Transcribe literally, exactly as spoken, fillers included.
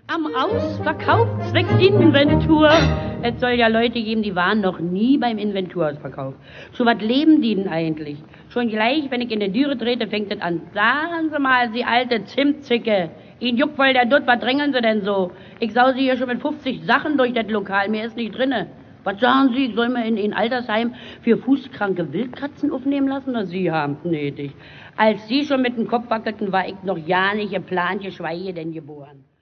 Am Ausverkauf zwecks Inventur. Es soll ja Leute geben, die waren noch nie beim Inventurausverkauf. Zu was leben die denn eigentlich? Schon gleich, wenn ich in der Türe trete, fängt es an. Sagen Sie mal, Sie alte Zimtzicke. Ihnen juckt voll der Dutt, was drängeln Sie denn so? Ich sause hier schon mit fünfzig Sachen durch das Lokal, mehr ist nicht drinne. Was sagen Sie, ich soll mir in ein Altersheim für fußkranke Wildkatzen aufnehmen lassen? Na, Sie haben's nötig. Als Sie schon mit dem Kopf wackelten, war ich noch ja nicht geplant, geschweige denn geboren.